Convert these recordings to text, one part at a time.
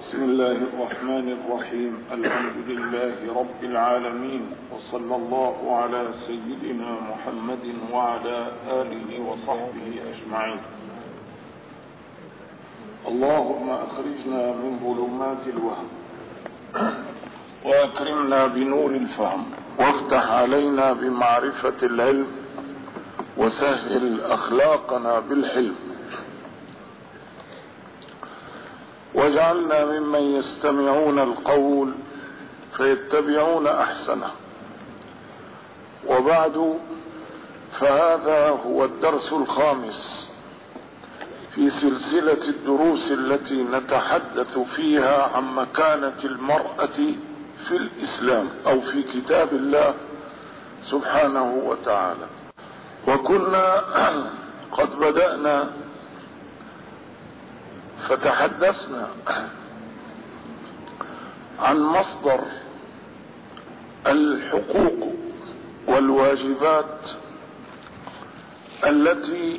بسم الله الرحمن الرحيم. الحمد لله رب العالمين، وصلى الله على سيدنا محمد وعلى آله وصحبه أجمعين. اللهم أخرجنا من ظلمات الوهم وأكرمنا بنور الفهم، وافتح علينا بمعرفة العلم، وسهل أخلاقنا بالحلم، واجعلنا ممن يستمعون القول فيتبعون أحسنه. وبعد، فهذا هو الدرس الخامس في سلسلة الدروس التي نتحدث فيها عن مكانة المرأة في الإسلام أو في كتاب الله سبحانه وتعالى. وكنا قد بدأنا فتحدثنا عن مصدر الحقوق والواجبات التي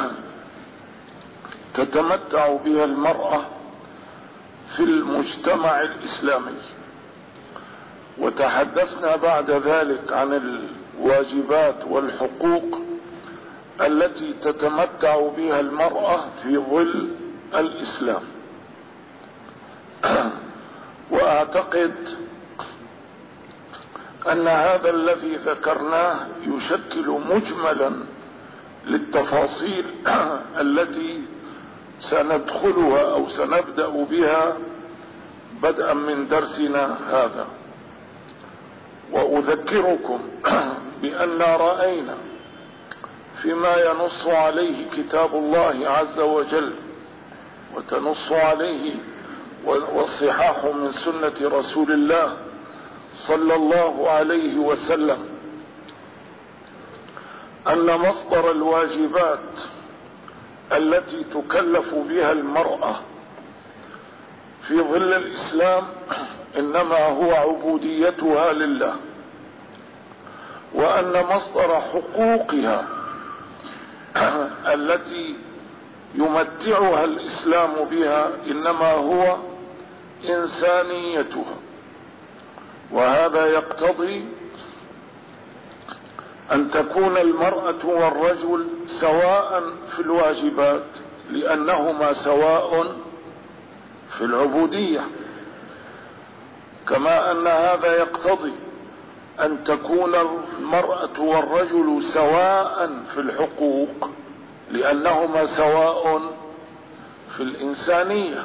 تتمتع بها المرأة في المجتمع الإسلامي، وتحدثنا بعد ذلك عن الواجبات والحقوق التي تتمتع بها المرأة في ظل الإسلام. وأعتقد أن هذا الذي ذكرناه يشكل مجملا للتفاصيل التي سندخلها أو سنبدأ بها بدءا من درسنا هذا. وأذكركم بأن رأينا فيما ينص عليه كتاب الله عز وجل وتنص عليه والصحاح من سنة رسول الله صلى الله عليه وسلم أن مصدر الواجبات التي تكلف بها المرأة في ظل الإسلام إنما هو عبوديتها لله، وأن مصدر حقوقها التي يمتعها الإسلام بها إنما هو إنسانيتها. وهذا يقتضي أن تكون المرأة والرجل سواء في الواجبات، لأنهما سواء في العبودية، كما أن هذا يقتضي أن تكون المرأة والرجل سواء في الحقوق، لأنهما سواء في الإنسانية.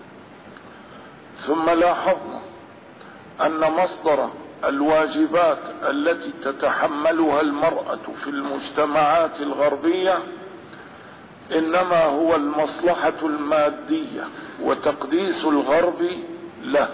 ثم لاحظنا أن مصدر الواجبات التي تتحملها المرأة في المجتمعات الغربية إنما هو المصلحة المادية وتقديس الغرب له.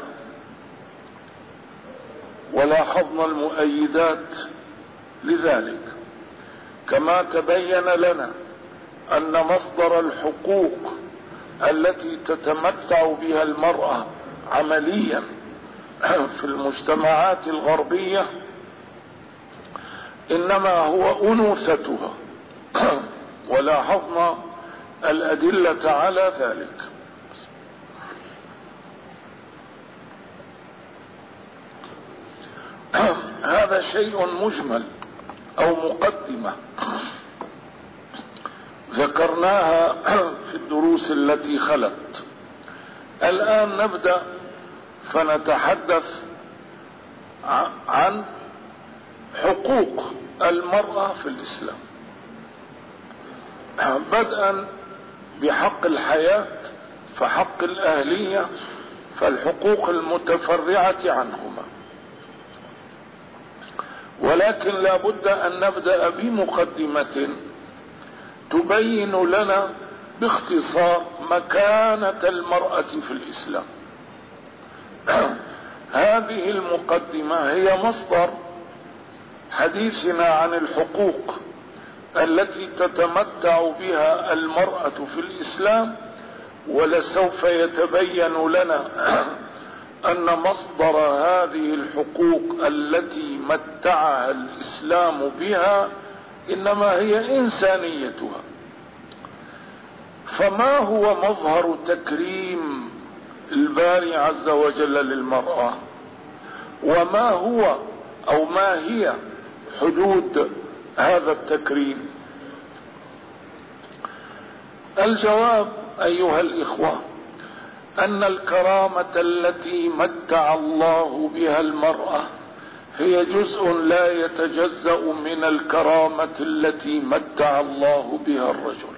ولاحظنا المؤيدات لذلك، كما تبين لنا أن مصدر الحقوق التي تتمتع بها المرأة عمليا في المجتمعات الغربية إنما هو أنوثتها، ولاحظنا الأدلة على ذلك. هذا شيء مجمل أو مقدمة ذكرناها في الدروس التي خلت. الآن نبدأ فنتحدث عن حقوق المرأة في الإسلام، بدءا بحق الحياة، فحق الأهلية، فالحقوق المتفرعة عنهما. ولكن لا بد أن نبدأ بمقدمة تبين لنا باختصار مكانة المرأة في الإسلام. هذه المقدمة هي مصدر حديثنا عن الحقوق التي تتمتع بها المرأة في الإسلام، ولسوف يتبين لنا أن مصدر هذه الحقوق التي متعها الإسلام بها إنما هي إنسانيتها. فما هو مظهر تكريم الباري عز وجل للمرأة؟ وما هو أو ما هي حدود هذا التكريم؟ الجواب أيها الإخوة أن الكرامة التي متع الله بها المرأة هي جزء لا يتجزأ من الكرامة التي متع الله بها الرجل،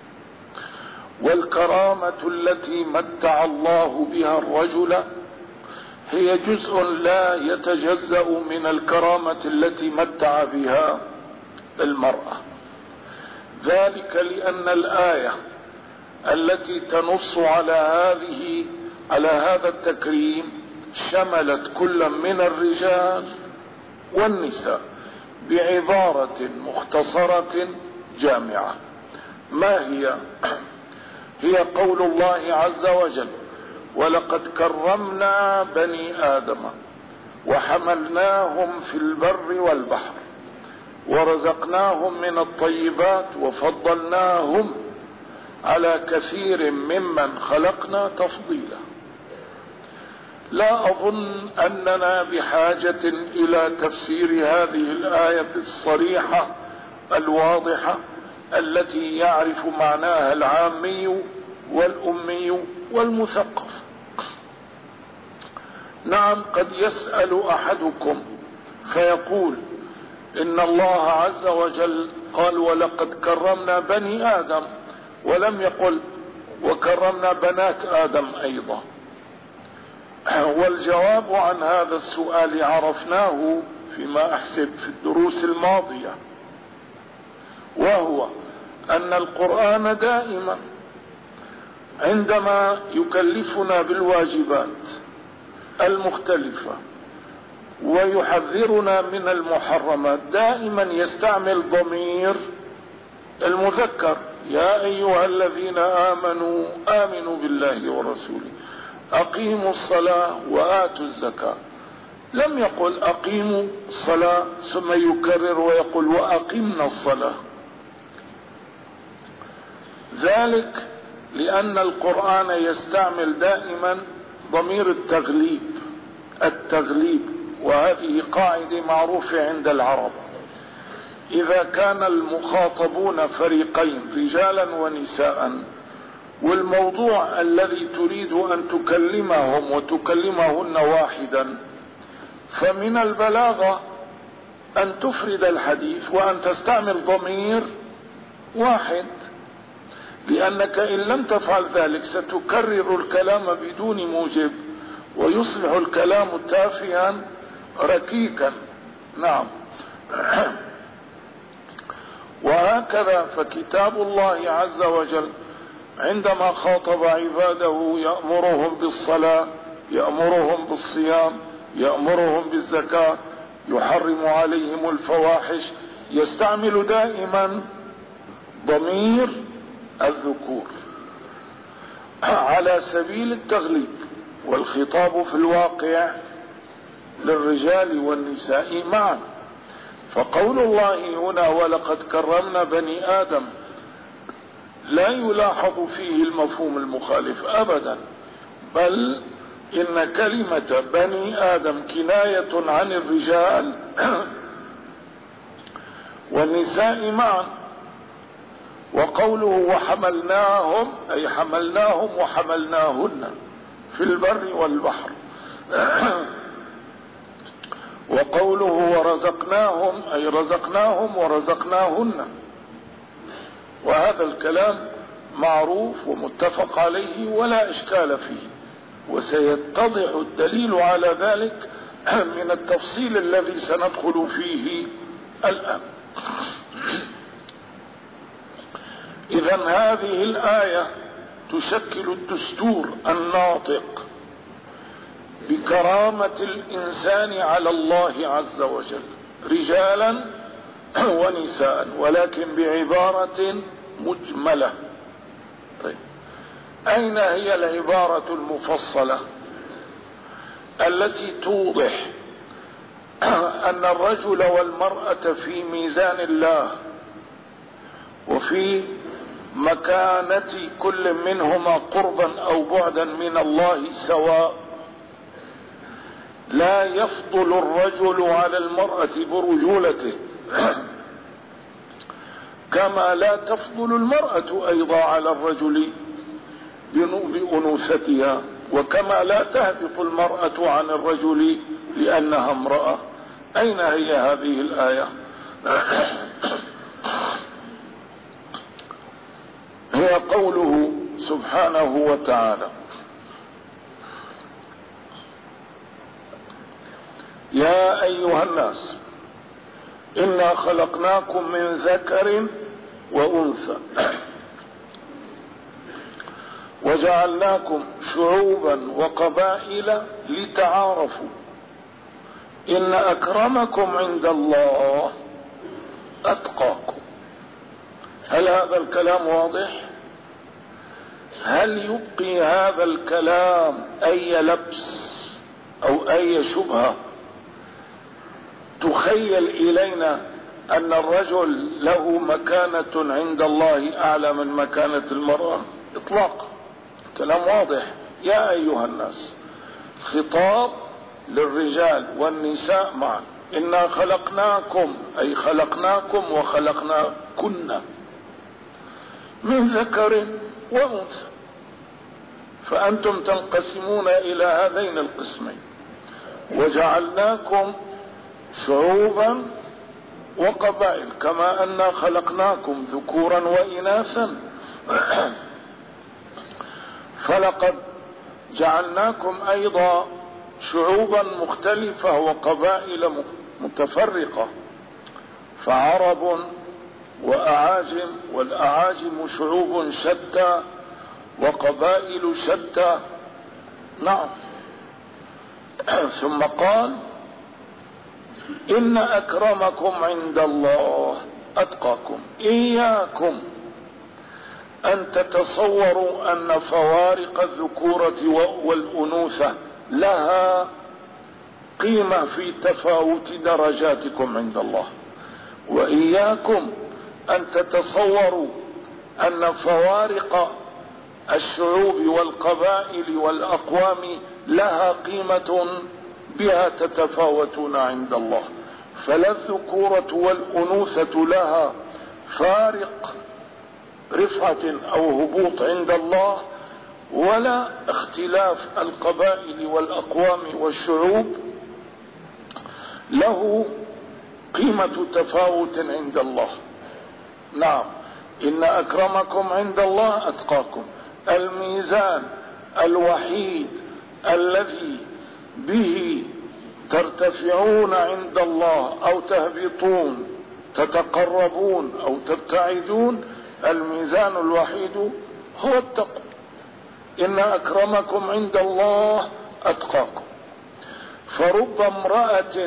والكرامة التي متع الله بها الرجل هي جزء لا يتجزأ من الكرامة التي متع بها المرأة. ذلك لأن الآية التي تنص على هذا التكريم شملت كل من الرجال والنساء بعبارة مختصرة جامعة. ما هي؟ هي قول الله عز وجل: ولقد كرمنا بني آدم وحملناهم في البر والبحر ورزقناهم من الطيبات وفضلناهم على كثير ممن خلقنا تفضيلا. لا أظن أننا بحاجة إلى تفسير هذه الآية الصريحة الواضحة التي يعرف معناها العامي والأمي والمثقف. نعم، قد يسأل أحدكم فيقول إن الله عز وجل قال: ولقد كرمنا بني آدم، ولم يقل وكرمنا بنات آدم أيضا. والجواب عن هذا السؤال عرفناه فيما أحسب في الدروس الماضية، وهو أن القرآن دائما عندما يكلفنا بالواجبات المختلفة ويحذرنا من المحرمات دائما يستعمل ضمير المذكر: يا أيها الذين آمنوا آمنوا بالله ورسوله، أقيموا الصلاة وآتوا الزكاة. لم يقل أقيموا الصلاة ثم يكرر ويقول وأقمنا الصلاة. ذلك لأن القرآن يستعمل دائما ضمير التغليب، وهذه قاعدة معروفة عند العرب. إذا كان المخاطبون فريقين رجالا ونساء، والموضوع الذي تريد أن تكلمهم وتكلمهن واحدا، فمن البلاغة أن تفرد الحديث وأن تستعمل ضمير واحد، لأنك إن لم تفعل ذلك ستكرر الكلام بدون موجب ويصبح الكلام تافها ركيكا. نعم. وهكذا فكتاب الله عز وجل عندما خاطب عباده يأمرهم بالصلاة، يأمرهم بالصيام، يأمرهم بالزكاة، يحرم عليهم الفواحش، يستعمل دائما ضمير الذكور على سبيل التغليب، والخطاب في الواقع للرجال والنساء معا. فقول الله هنا ولقد كرمنا بني آدم لا يلاحظ فيه المفهوم المخالف أبدا، بل إن كلمة بني آدم كناية عن الرجال والنساء معا. وقوله وحملناهم أي حملناهم وحملناهن في البر والبحر. وقوله ورزقناهم أي رزقناهم ورزقناهن. وهذا الكلام معروف ومتفق عليه ولا إشكال فيه، وسيتضح الدليل على ذلك من التفصيل الذي سندخل فيه الآن. إذن هذه الآية تشكل الدستور الناطق بكرامة الإنسان على الله عز وجل، رجالا ونساء، ولكن بعبارة مجملة. طيب، أين هي العبارة المفصلة التي توضح أن الرجل والمرأة في ميزان الله وفي مكانة كل منهما قربا أو بعدا من الله سواء. لا يفضل الرجل على المرأة برجولته كما لا تفضل المرأة أيضا على الرجل بأنوثتها، وكما لا تهبط المرأة عن الرجل لأنها امرأة. أين هي هذه الآية؟ هي قوله سبحانه وتعالى: يا أيها الناس إنا خلقناكم من ذكر وأنثى وجعلناكم شعوبا وقبائل لتعارفوا إن أكرمكم عند الله أتقاكم. هل هذا الكلام واضح؟ هل يبقي هذا الكلام أي لبس أو أي شبهة تخيل إلينا أن الرجل له مكانة عند الله أعلى من مكانة المرأة؟ إطلاقا، كلام واضح. يا أيها الناس، خطاب للرجال والنساء معا. إنا خلقناكم، أي خلقناكم وخلقناكن من ذكر وأنثى، فأنتم تنقسمون إلى هذين القسمين. وجعلناكم شعوبا وقبائل كما أننا خلقناكم ذكورا وإناثا فلقد جعلناكم أيضا شعوبا مختلفة وقبائل متفرقة، فعرب وأعاجم، والأعاجم شعوب شتى وقبائل شتى. نعم. ثم قال: إن أكرمكم عند الله أتقاكم. إياكم أن تتصوروا أن فوارق الذكورة والأنوثة لها قيمة في تفاوت درجاتكم عند الله، وإياكم أن تتصوروا أن فوارق الشعوب والقبائل والأقوام لها قيمة بها تتفاوتون عند الله. فلا الذكورة والأنوثة لها فارق رفعة أو هبوط عند الله، ولا اختلاف القبائل والأقوام والشعوب له قيمة تفاوت عند الله. نعم. إن أكرمكم عند الله أتقاكم. الميزان الوحيد الذي به ترتفعون عند الله أو تهبطون، تتقربون أو تبتعدون، الميزان الوحيد هو التقوى. إن أكرمكم عند الله أتقاكم. فرب امرأة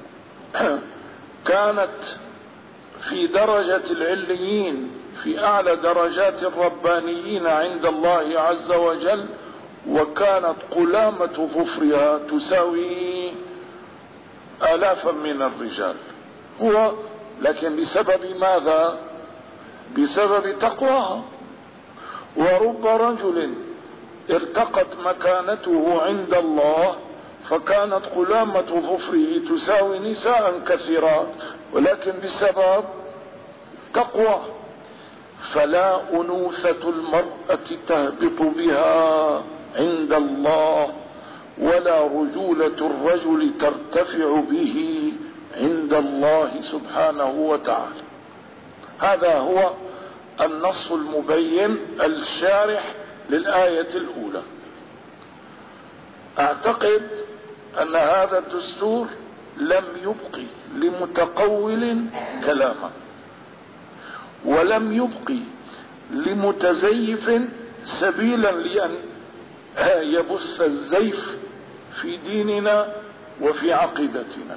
كانت في درجة العليين، في أعلى درجات الربانيين عند الله عز وجل، وكانت قلامة ظفرها تساوي آلافا من الرجال، لكن بسبب ماذا؟ بسبب تقواها. ورب رجل ارتقت مكانته عند الله فكانت قلامة ظفره تساوي نساء كثيرات، ولكن بسبب تقوى. فلا أنوثة المرأة تهبط بها عند الله، ولا رجولة الرجل ترتفع به عند الله سبحانه وتعالى. هذا هو النص المبين الشارح للآية الأولى. أعتقد أن هذا الدستور لم يبقي لمتقول كلاما، ولم يبقي لمتزيف سبيلا لأن يبث الزيف في ديننا وفي عقيدتنا.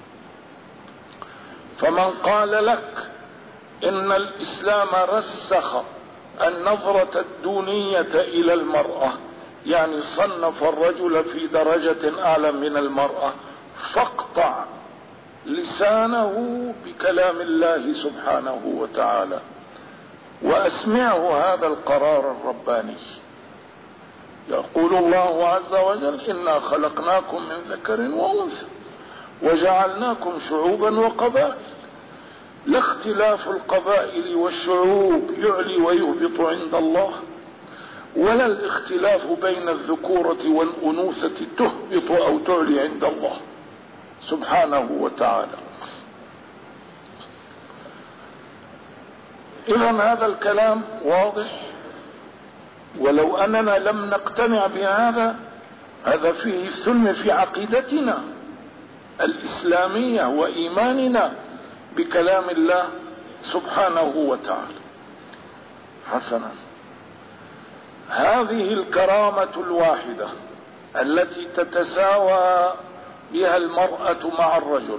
فمن قال لك إن الإسلام رسخ النظرة الدونية إلى المرأة، يعني صنف الرجل في درجة أعلى من المرأة، فاقطع لسانه بكلام الله سبحانه وتعالى. وأسمعه هذا القرار الرباني. يقول الله عز وجل: إنا خلقناكم من ذكر وأنثى وجعلناكم شعوبا وقبائل. لا اختلاف القبائل والشعوب يعلي ويهبط عند الله، ولا الاختلاف بين الذكورة والأنوثة تهبط أو تعلي عند الله سبحانه وتعالى. إذن هذا الكلام واضح، ولو أننا لم نقتنع بهذا، هذا فيه ثلم في عقيدتنا الإسلامية وإيماننا بكلام الله سبحانه وتعالى. حسنا، هذه الكرامة الواحدة التي تتساوى بها المرأة مع الرجل،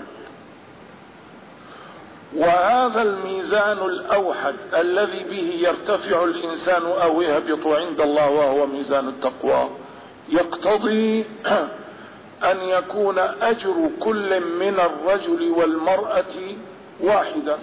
وهذا الميزان الأوحد الذي به يرتفع الإنسان أو يهبط عند الله، وهو ميزان التقوى، يقتضي أن يكون أجر كل من الرجل والمرأة واحدا.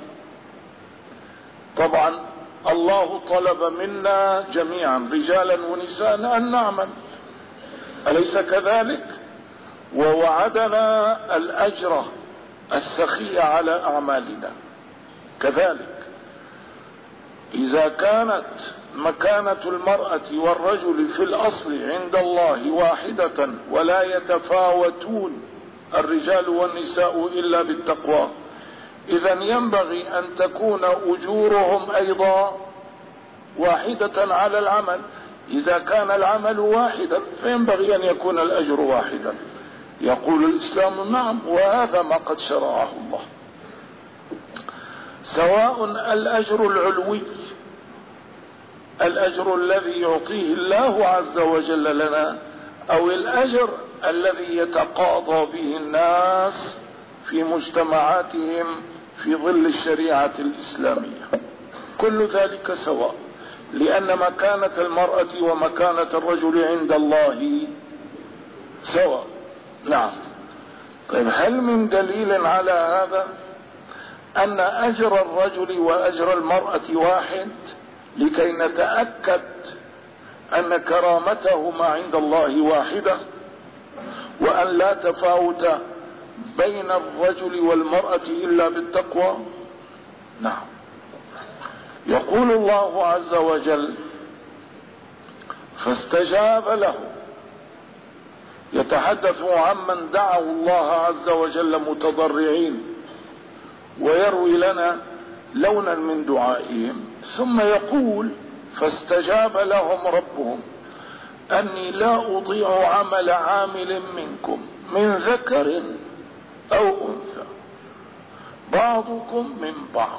طبعا الله طلب منا جميعا رجالا ونساء أن نعمل، أليس كذلك؟ ووعدنا الأجر السخي على أعمالنا كذلك. إذا كانت مكانة المرأة والرجل في الأصل عند الله واحدة ولا يتفاوتون الرجال والنساء إلا بالتقوى، إذن ينبغي أن تكون أجورهم أيضا واحدة على العمل. إذا كان العمل واحدا فينبغي أن يكون الأجر واحدا. يقول الإسلام: نعم، وهذا ما قد شرعه الله، سواء الأجر العلوي، الأجر الذي يعطيه الله عز وجل لنا، أو الأجر الذي يتقاضى به الناس في مجتمعاتهم في ظل الشريعة الإسلامية، كل ذلك سواء، لأن مكانة المرأة ومكانة الرجل عند الله سواء. نعم. طيب، هل من دليل على هذا أن أجر الرجل وأجر المرأة واحد، لكي نتأكد أن كرامتهما عند الله واحدة، وأن لا تفاوت بين الرجل والمرأة إلا بالتقوى؟ نعم. يقول الله عز وجل: فاستجاب له. يتحدث عمن دعوا الله عز وجل متضرعين، ويروي لنا لونا من دعائهم، ثم يقول: فاستجاب لهم ربهم أني لا أضيع عمل عامل منكم من ذكر أو أنثى بعضكم من بعض.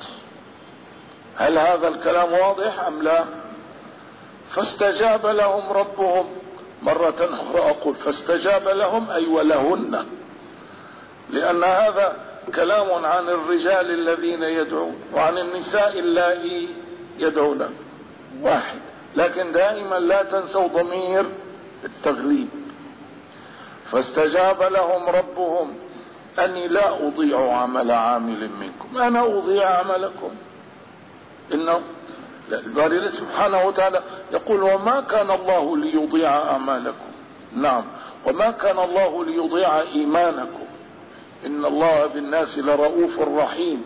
هل هذا الكلام واضح أم لا؟ فاستجاب لهم ربهم، مرة أخرى أقول فاستجاب لهم أي ولهن، لأن هذا كلام عن الرجال الذين يدعون وعن النساء اللائي يدعون واحد، لكن دائما لا تنسوا ضمير التغليب. فاستجاب لهم ربهم أني لا أضيع عمل عامل منكم، أنا أضيع عملكم. إنه الباري سبحانه وتعالى يقول: وما كان الله ليضيع أعمالكم. نعم، وما كان الله ليضيع إيمانكم، إن الله بالناس لرؤوف رحيم.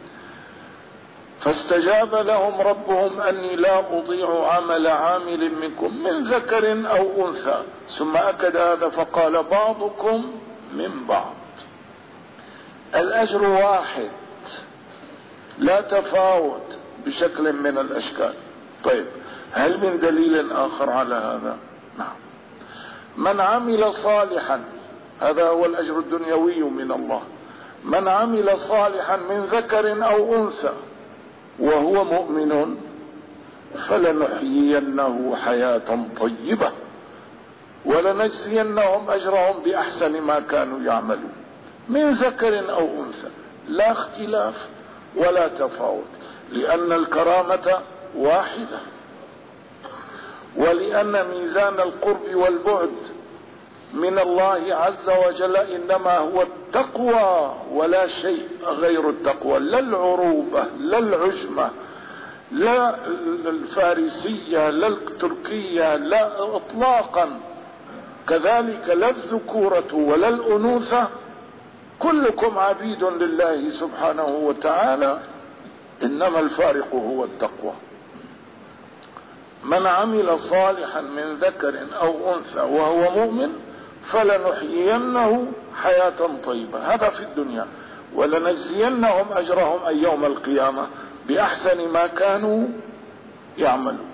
فاستجاب لهم ربهم أني لا أضيع عمل عامل منكم من ذكر أو أنثى، ثم أكد هذا فقال: بعضكم من بعض. الأجر واحد، لا تفاوت بشكل من الأشكال. طيب، هل من دليل آخر على هذا؟ نعم. من عمل صالحا، هذا هو الأجر الدنيوي من الله، من عمل صالحا من ذكر أو أنثى وهو مؤمن فلنحيينه حياة طيبة ولنجزينهم أجرهم بأحسن ما كانوا يعملون. من ذكر أو أنثى، لا اختلاف ولا تفاوت، لأن الكرامة واحدة، ولأن ميزان القرب والبعد من الله عز وجل إنما هو التقوى ولا شيء غير التقوى، لا العروبة لا العجمة لا الفارسية لا التركية لا اطلاقا، كذلك لا الذكورة ولا الأنوثة، كلكم عبيد لله سبحانه وتعالى، إنما الفارق هو التقوى. من عمل صالحا من ذكر أو أنثى وهو مؤمن فلنحيينه حياة طيبة، هذا في الدنيا، ولنجزينهم أجرهم أي يوم القيامة بأحسن ما كانوا يعملون.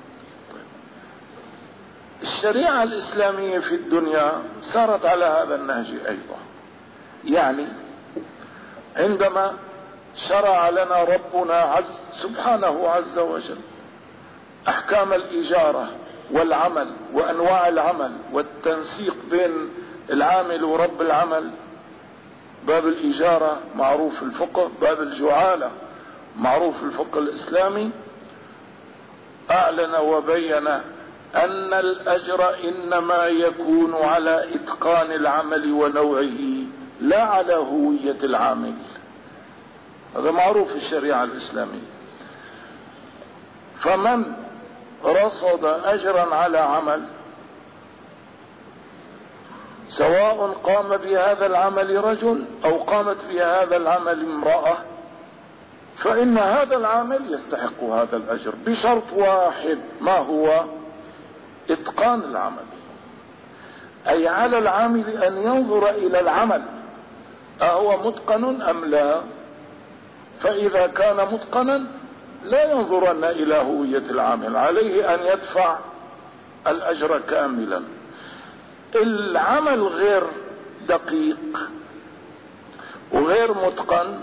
الشريعة الإسلامية في الدنيا سارت على هذا النهج أيضا، يعني عندما شرع لنا ربنا سبحانه عز وجل أحكام الإجارة والعمل وأنواع العمل والتنسيق بين العامل ورب العمل، باب الإجارة معروف الفقه، باب الجعالة معروف الفقه الإسلامي، أعلن وبين أن الأجر إنما يكون على إتقان العمل ونوعه لا على هوية العامل، هذا معروف في الشريعة الإسلامية. فمن رصد أجرا على عمل سواء قام بهذا العمل رجل أو قامت بهذا العمل امرأة، فإن هذا العامل يستحق هذا الأجر بشرط واحد، ما هو؟ إتقان العمل، أي على العامل أن ينظر إلى العمل أهو متقن أم لا، فإذا كان متقنا لا ينظرن إلى هوية العامل، عليه أن يدفع الأجر كاملا. العمل غير دقيق وغير متقن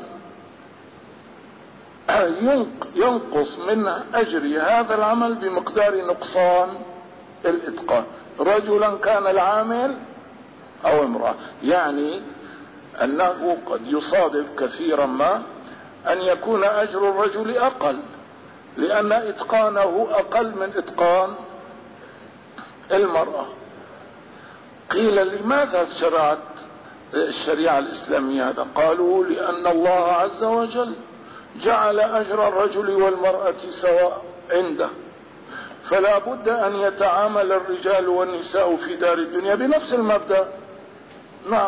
ينقص من أجر هذا العمل بمقدار نقصان الإتقان، رجلا كان العامل أو امرأة، يعني أنه قد يصادف كثيرا ما أن يكون أجر الرجل أقل لأن إتقانه أقل من إتقان المرأة. قيل لماذا شرعت الشريعة الإسلامية هذا؟ قالوا لأن الله عز وجل جعل أجر الرجل والمرأة سواء عنده، فلا بد أن يتعامل الرجال والنساء في دار الدنيا بنفس المبدأ. نعم،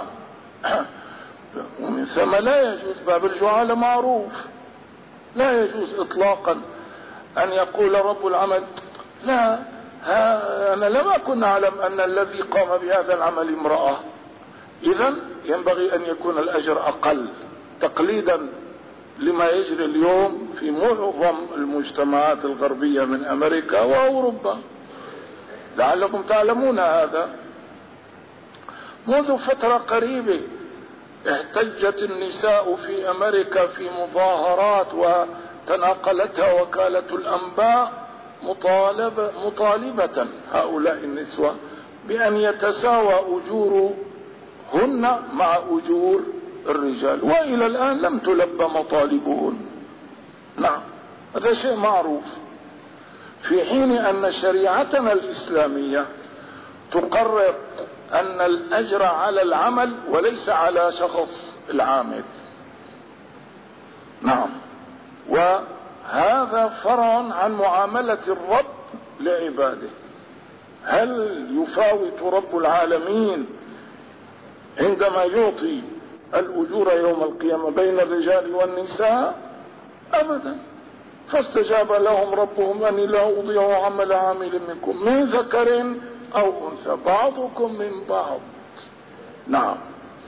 ومن ثم لا يجوز، باب الجعالة معروف، لا يجوز إطلاقا أن يقول رب العمل لا أنا لم أكن أعلم أن الذي قام بهذا العمل امرأة، إذن ينبغي أن يكون الأجر أقل، تقليدا لما يجري اليوم في معظم المجتمعات الغربية من أمريكا وأوروبا، لعلكم تعلمون هذا. منذ فترة قريبة احتجت النساء في أمريكا في مظاهرات وتناقلتها وكالة الأنباء مطالبة هؤلاء النسوة بأن يتساوى أجورهن مع أجور الرجال، وإلى الآن لم تلبى مطالبهن. نعم، هذا شيء معروف، في حين أن شريعتنا الإسلامية تقرر أن الأجر على العمل وليس على شخص العامل. نعم، وهذا فرع عن معاملة الرب لعباده. هل يفاوت رب العالمين عندما يعطي الأجور يوم القيامة بين الرجال والنساء؟ أبدا. فاستجاب لهم ربهم أني لا أضيع عمل عامل منكم من ذكر أو أنثى بعضكم من بعض. نعم،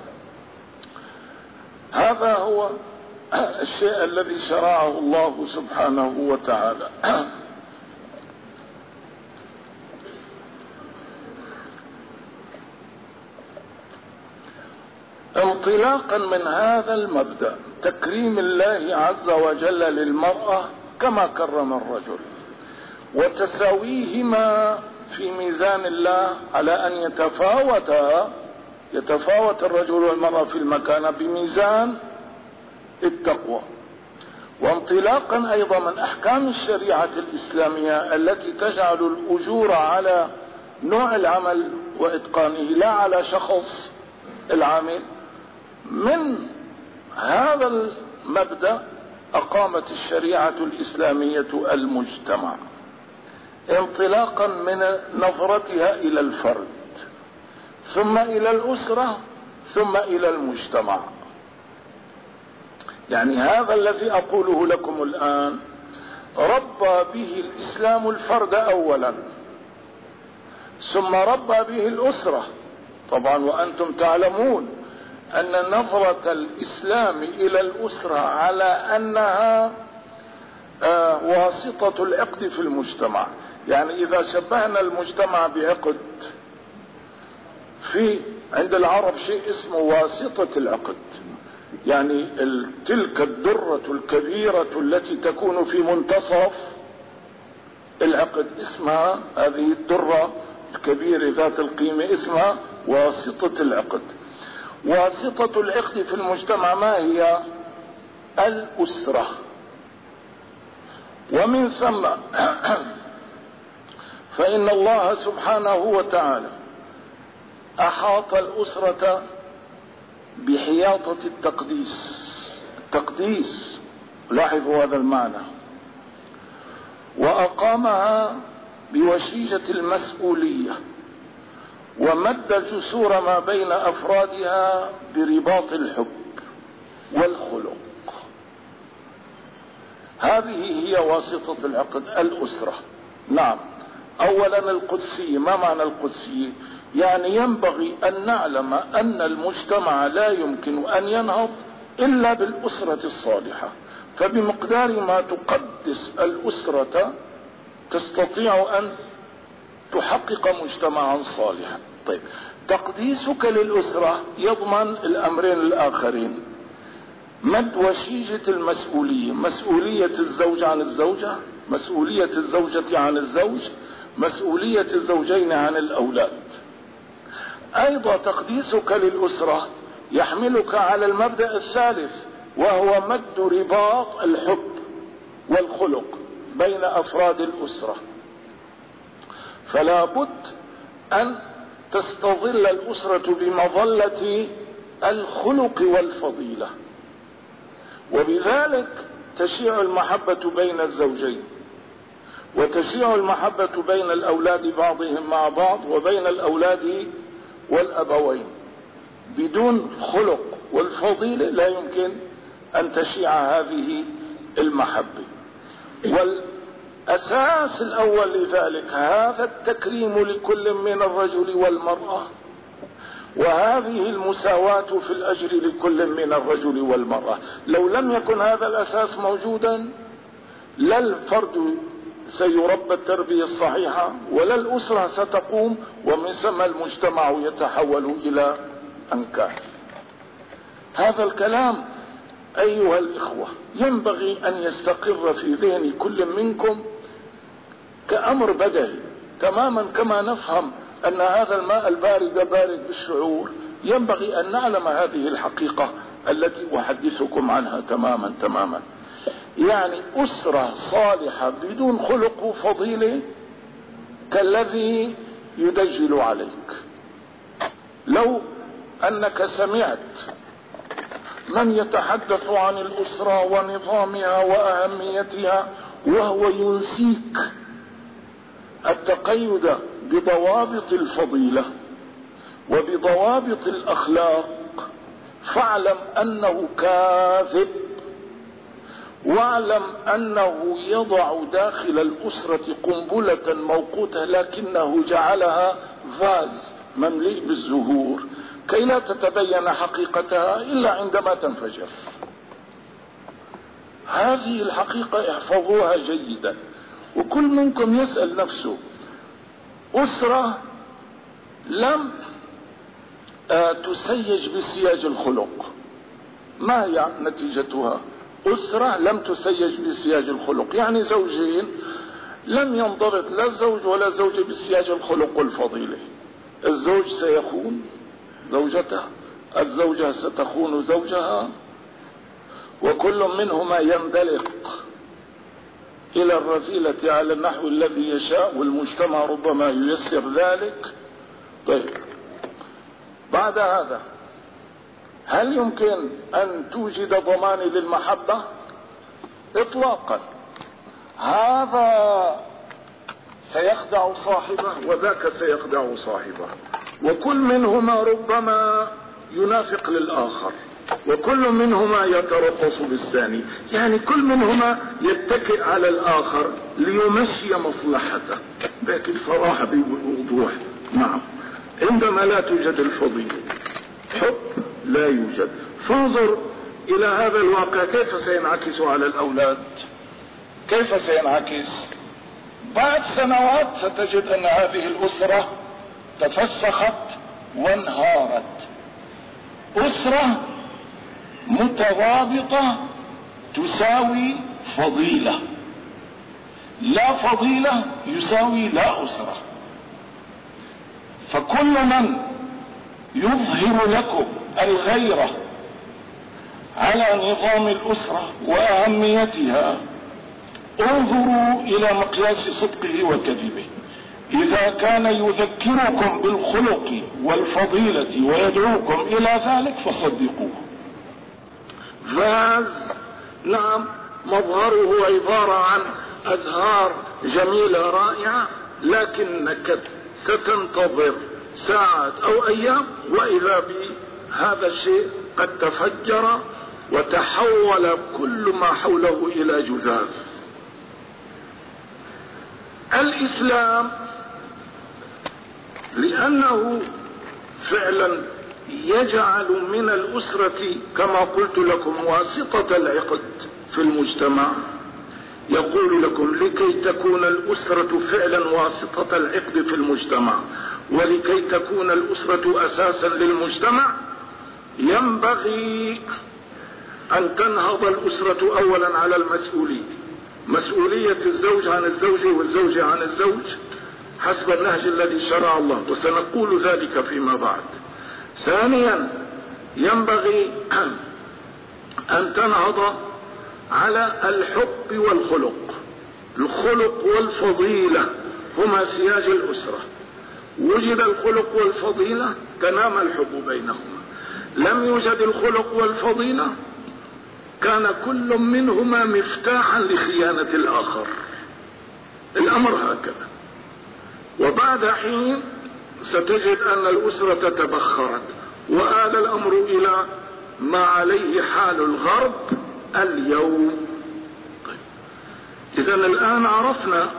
هذا هو الشيء الذي شرعه الله سبحانه وتعالى. انطلاقا من هذا المبدأ تكريم الله عز وجل للمرأة كما كرم الرجل، وتساويهما في ميزان الله على أن يتفاوت الرجل والمرأة في المكانة بميزان التقوى. وانطلاقا أيضا من أحكام الشريعة الإسلامية التي تجعل الأجور على نوع العمل وإتقانه لا على شخص العامل، من هذا المبدأ أقامت الشريعة الإسلامية المجتمع انطلاقا من نظرتها إلى الفرد، ثم إلى الأسرة، ثم إلى المجتمع. يعني هذا الذي أقوله لكم الآن ربى به الإسلام الفرد أولا، ثم ربى به الأسرة. طبعا وأنتم تعلمون أن نظرة الإسلام إلى الأسرة على أنها واسطة العقد في المجتمع. يعني إذا شبهنا المجتمع بعقد، في عند العرب شيء اسمه واسطة العقد، يعني تلك الدرة الكبيرة التي تكون في منتصف العقد اسمها، هذه الدرة الكبيرة ذات القيمة اسمها واسطة العقد. واسطة العقد في المجتمع ما هي؟ الأسرة. ومن ثم فإن الله سبحانه وتعالى أحاط الأسرة بحياطة التقديس، لاحظوا هذا المعنى، وأقامها بوشيجة المسؤولية، ومد جسور ما بين أفرادها برباط الحب والخلق. هذه هي واسطة العقد، الأسرة. نعم. أولا القدسية. ما معنى القدسية؟ يعني ينبغي أن نعلم أن المجتمع لا يمكن أن ينهض إلا بالأسرة الصالحة، فبمقدار ما تقدس الأسرة تستطيع أن تحقق مجتمعا صالحا. طيب، تقديسك للأسرة يضمن الأمرين الآخرين: مد وشيجة المسؤولية، مسؤولية الزوج عن الزوجة، مسؤولية الزوجة عن الزوج، مسؤولية الزوجين عن الأولاد. أيضا تقديسك للأسرة يحملك على المبدأ الثالث، وهو مد رباط الحب والخلق بين أفراد الأسرة. فلا بد أن تستظل الأسرة بمظلة الخلق والفضيلة، وبذلك تشيع المحبة بين الزوجين، وتشيع المحبة بين الأولاد بعضهم مع بعض، وبين الأولاد والأبوين. بدون خلق والفضيلة لا يمكن أن تشيع هذه المحبة. والأساس الأول لذلك هذا التكريم لكل من الرجل والمرأة، وهذه المساواة في الأجر لكل من الرجل والمرأة. لو لم يكن هذا الأساس موجودا لا الفرد سيربى التربية الصحيحة، ولا الأسرة ستقوم، ومن ثم المجتمع يتحول إلى أنكار. هذا الكلام أيها الإخوة ينبغي أن يستقر في ذهن كل منكم كأمر بديهي، تماما كما نفهم أن هذا الماء البارد بارد بالشعور. ينبغي أن نعلم هذه الحقيقة التي أحدثكم عنها تماما. يعني أسرة صالحة بدون خلق وفضيلة كالذي يدجل عليك. لو أنك سمعت من يتحدث عن الأسرة ونظامها وأهميتها وهو ينسيك التقيد بضوابط الفضيلة وبضوابط الأخلاق، فاعلم أنه كاذب، واعلم أنه يضع داخل الأسرة قنبلة موقوتة لكنه جعلها فاز ممليء بالزهور كي لا تتبين حقيقتها إلا عندما تنفجر. هذه الحقيقة احفظوها جيدا، وكل منكم يسأل نفسه: أسرة لم تسيج بسياج الخلق، ما هي نتيجتها؟ أسرة لم تسيج بسياج الخلق، يعني زوجين لم ينضبط لا الزوج ولا زوجة بسياج الخلق والفضيلة. الزوج سيخون زوجته، الزوجة ستخون زوجها، وكل منهما يندلق إلى الرذيلة على النحو الذي يشاء، والمجتمع ربما ييسر ذلك. طيب، بعد هذا هل يمكن أن توجد ضمان للمحبة؟ اطلاقا. هذا سيخدع صاحبه وذاك سيخدع صاحبه، وكل منهما ربما ينافق للآخر، وكل منهما يتربص بالثاني، يعني كل منهما يتكئ على الآخر ليمشي مصلحته، لكن بصراحة بوضوح. نعم، عندما لا توجد الفضيلة حب لا يوجد. فانظر إلى هذا الواقع كيف سينعكس على الأولاد، كيف سينعكس بعد سنوات. ستجد أن هذه الأسرة تفسخت وانهارت، أسرة مترابطة تساوي فضيلة، لا فضيلة يساوي لا أسرة. فكل من يظهر لكم الغيرة على نظام الأسرة وأهميتها انظروا إلى مقياس صدقه وكذبه. إذا كان يذكركم بالخلق والفضيلة ويدعوكم إلى ذلك فصدقوه. فاز نعم مظهره عبارة عن أزهار جميلة رائعة، لكنك ستنتظر ساعات أو أيام وإذا بهذا الشيء قد تفجر وتحول كل ما حوله إلى جذاذ. الإسلام لأنه فعلا يجعل من الأسرة كما قلت لكم واسطة العقد في المجتمع، يقول لكم لكي تكون الأسرة فعلا واسطة العقد في المجتمع ولكي تكون الأسرة أساسا للمجتمع ينبغي أن تنهض الأسرة أولا على المسؤولية، مسؤولية الزوج عن الزوج والزوج عن الزوج حسب النهج الذي شرع الله، وسنقول ذلك فيما بعد. ثانيا ينبغي أن تنهض على الحب والخلق. الخلق والفضيلة هما سياج الأسرة، وجد الخلق والفضيلة تنام الحب بينهما، لم يوجد الخلق والفضيلة كان كل منهما مفتاحا لخيانة الآخر. الأمر هكذا. وبعد حين ستجد أن الأسرة تبخرت وآل الأمر إلى ما عليه حال الغرب اليوم. طيب. إذن الآن عرفنا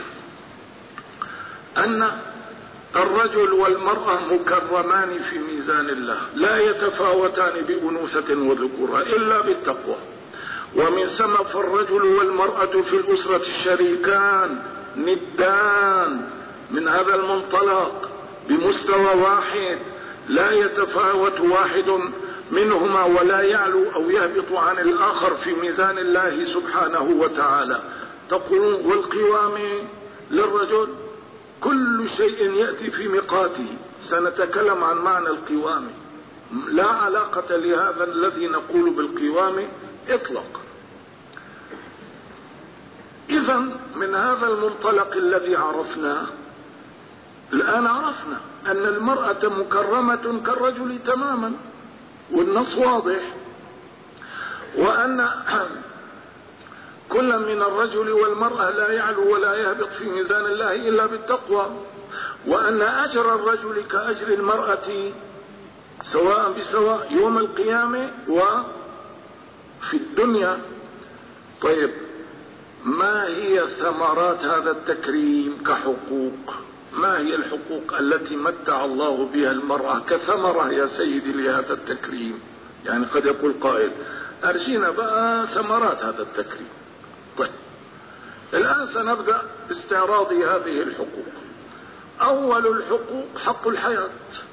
أن الرجل والمرأة مكرمان في ميزان الله، لا يتفاوتان بأنوثة وذكورة إلا بالتقوى. ومن ثم فالرجل والمرأة في الأسرة الشريكان ندان من هذا المنطلق بمستوى واحد، لا يتفاوت واحد منهما ولا يعلو أو يهبط عن الآخر في ميزان الله سبحانه وتعالى. تقولون والقوام للرجل، كل شيء يأتي في ميقاته، سنتكلم عن معنى القوام، لا علاقة لهذا الذي نقول بالقوام إطلاقا. إذن من هذا المنطلق الذي عرفناه الآن عرفنا أن المرأة مكرمة كالرجل تماما والنص واضح، وأن كل من الرجل والمرأة لا يعلو ولا يهبط في ميزان الله إلا بالتقوى، وأن أجر الرجل كأجر المرأة سواء بسواء يوم القيامة وفي الدنيا. طيب ما هي ثمرات هذا التكريم كحقوق؟ ما هي الحقوق التي متع الله بها المرأة كثمرة يا سيدي لهذا التكريم؟ يعني قد يقول قائل أرجينا بقى ثمرات هذا التكريم. طيب الآن سنبدأ باستعراض هذه الحقوق. أول الحقوق حق الحياة.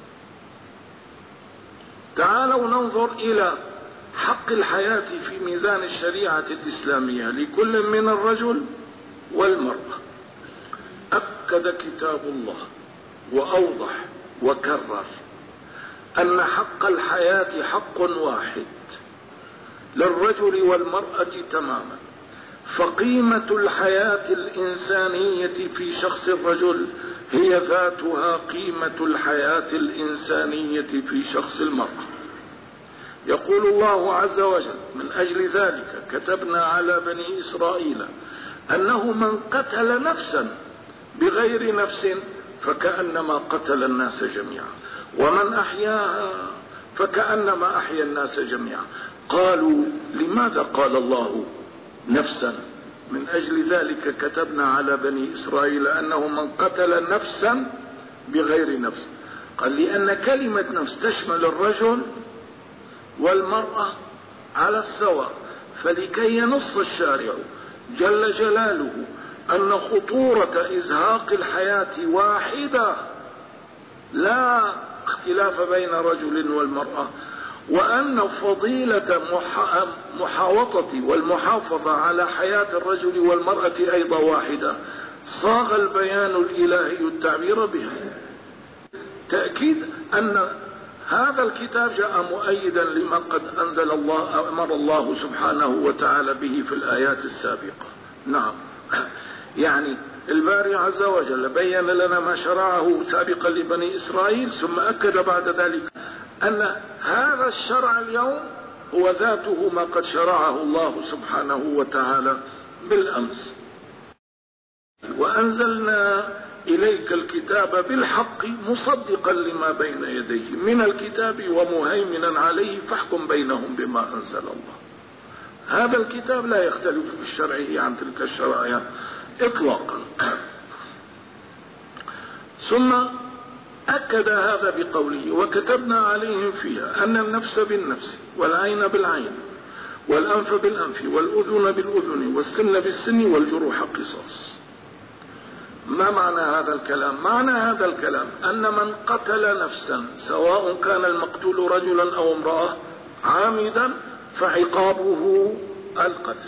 تعالوا ننظر إلى حق الحياة في ميزان الشريعة الإسلامية لكل من الرجل والمرأة. أكد كتاب الله وأوضح وكرر أن حق الحياة حق واحد للرجل والمرأة تماما، فقيمة الحياة الإنسانية في شخص الرجل هي ذاتها قيمة الحياة الإنسانية في شخص المرأة. يقول الله عز وجل: من أجل ذلك كتبنا على بني إسرائيل أنه من قتل نفسا بغير نفس فكأنما قتل الناس جميعا ومن أحياها فكأنما أحيا الناس جميعا. قالوا: لماذا قال الله نفسا؟ من أجل ذلك كتبنا على بني إسرائيل أنه من قتل نفسا بغير نفس. قال: لأن كلمة نفس تشمل الرجل والمرأة على السواء، فلكي ينص الشارع جل جلاله أن خطورة إزهاق الحياة واحدة لا اختلاف بين رجل والمرأة، وأن فضيلة محاوطة والمحافظة على حياة الرجل والمرأة أيضا واحدة، صاغ البيان الإلهي التعبير بها. تأكيد أن هذا الكتاب جاء مؤيدا لما قد أنزل الله أمر الله سبحانه وتعالى به في الآيات السابقة. نعم، يعني الباري عز وجل بين لنا ما شرعه سابقا لبني إسرائيل، ثم أكد بعد ذلك أن هذا الشرع اليوم هو ذاته ما قد شرعه الله سبحانه وتعالى بالأمس. وأنزلنا إليك الكتاب بالحق مصدقا لما بين يديه من الكتاب ومهيمنا عليه فاحكم بينهم بما أنزل الله. هذا الكتاب لا يختلف في الشرع عن تلك الشرائع إطلاقا. ثم أكد هذا بقوله: وكتبنا عليهم فيها أن النفس بالنفس والعين بالعين والأنف بالأنف والأذن بالأذن والسن بالسن والجروح قصاص. ما معنى هذا الكلام؟ معنى هذا الكلام أن من قتل نفسا سواء كان المقتول رجلا أو امرأة عامدا فعقابه القتل.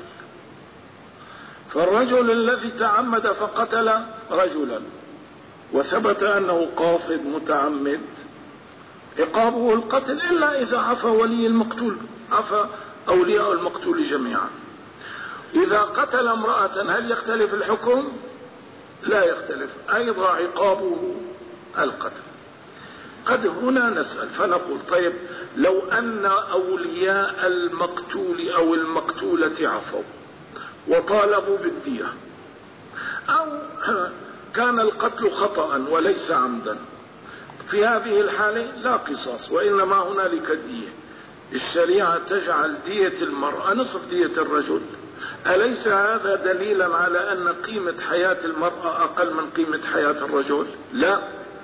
فالرجل الذي تعمد فقتل رجلا وثبت أنه قاصد متعمد عقابه القتل، إلا إذا عفى ولي المقتول، عفى أولياء المقتول جميعا. إذا قتل امرأة هل يختلف الحكم؟ لا يختلف، أيضا عقابه القتل. قد هنا نسأل فنقول: طيب لو أن أولياء المقتول أو المقتولة عفوا وطالبوا بالدية، أو كان القتل خطأ وليس عمدا، في هذه الحالة لا قصاص وإنما هنالك الدية. الشريعة تجعل دية المرأة نصف دية الرجل. أليس هذا دليلا على أن قيمة حياة المرأة أقل من قيمة حياة الرجل؟ لا،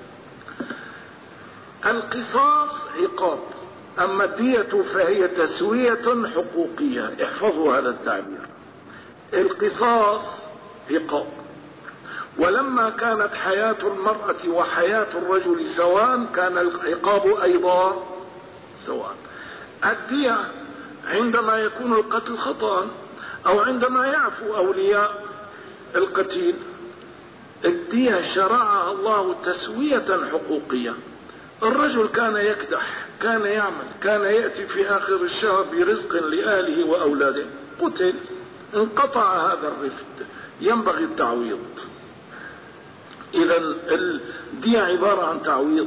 القصاص عقاب، أما الدية فهي تسوية حقوقية. احفظوا هذا التعبير، القصاص عقاب. ولما كانت حياة المرأة وحياة الرجل سواء كان العقاب أيضا سواء. الدية عندما يكون القتل خطأ أو عندما يعفو أولياء القتيل، الدية شرعها الله تسوية حقوقية. الرجل كان يكدح، كان يعمل، كان يأتي في آخر الشهر برزق لأهله وأولاده، قتل، انقطع هذا الرفد، ينبغي التعويض. إذا الدية عبارة عن تعويض.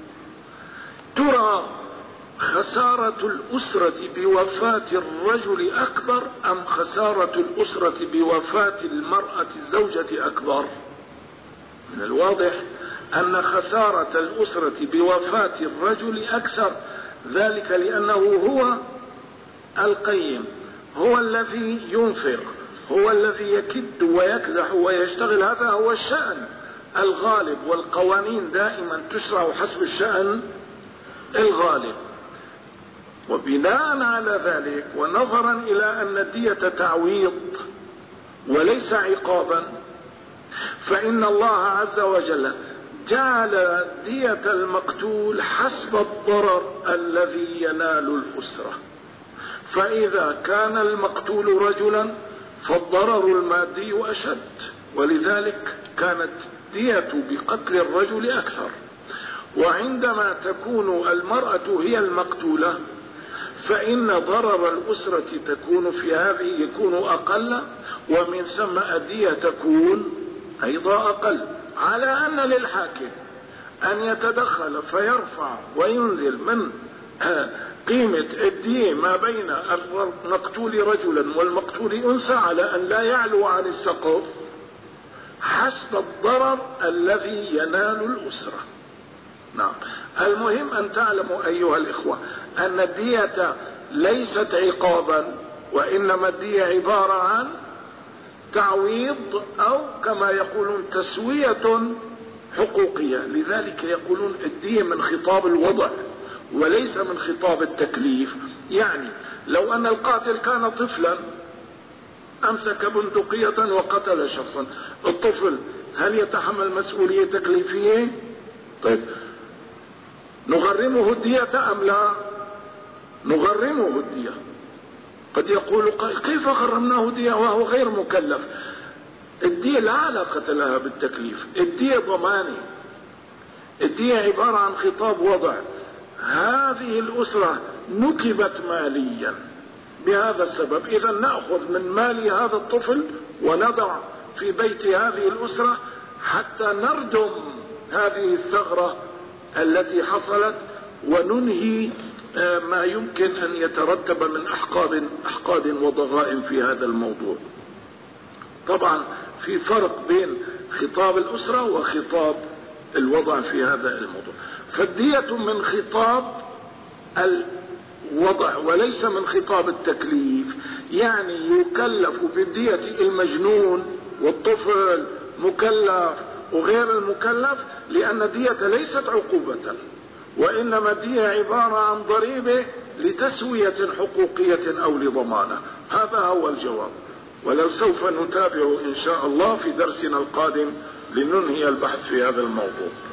ترى خسارة الأسرة بوفاة الرجل أكبر أم خسارة الأسرة بوفاة المرأة الزوجة أكبر؟ من الواضح أن خسارة الأسرة بوفاة الرجل أكثر، ذلك لأنه هو القيم، هو الذي ينفق، هو الذي يكد ويكدح ويشتغل. هذا هو الشأن الغالب، والقوانين دائما تشرع حسب الشأن الغالب. وبناء على ذلك ونظرا إلى أن الدية تعويض وليس عقابا، فإن الله عز وجل جعل دية المقتول حسب الضرر الذي ينال الأسرة. فإذا كان المقتول رجلا فالضرر المادي أشد، ولذلك كانت دية بقتل الرجل أكثر. وعندما تكون المرأة هي المقتولة فإن ضرر الأسرة تكون في هذه يكون أقل، ومن ثم الدية تكون أيضا أقل، على أن للحاكم أن يتدخل فيرفع وينزل من قيمة الدية ما بين المقتول رجلا والمقتول أنثى على أن لا يعلو عن السقف حسب الضرر الذي ينال الأسرة. نعم. المهم أن تعلموا أيها الإخوة أن الدية ليست عقابا، وإنما الدية عبارة عن تعويض أو كما يقولون تسوية حقوقية. لذلك يقولون الدية من خطاب الوضع وليس من خطاب التكليف. يعني لو أن القاتل كان طفلا أمسك بندقية وقتل شخصا، الطفل هل يتحمل مسؤولية تكليفية؟ طيب نغرمه الدية أم لا؟ نغرمه الدية. قد يقول قائل كيف غرمناه دية وهو غير مكلف؟ الدية لا علاقة لها بالتكليف، الدية ضماني، الدية عبارة عن خطاب وضع. هذه الأسرة نكبت ماليا بهذا السبب، إذا نأخذ من مال هذا الطفل ونضع في بيت هذه الأسرة حتى نردم هذه الثغرة التي حصلت وننهي ما يمكن أن يترتب من أحقاد وضغائن في هذا الموضوع. طبعا في فرق بين خطاب الأسرة وخطاب الوضع في هذا الموضوع. فالدية من خطاب الوضع وليس من خطاب التكليف. يعني يكلف بالدية المجنون والطفل مكلف وغير المكلف، لأن الدية ليست عقوبة، وإنما الدية عبارة عن ضريبة لتسوية حقوقية أو لضمانة. هذا هو الجواب، ولو سوف نتابع إن شاء الله في درسنا القادم لننهي البحث في هذا الموضوع.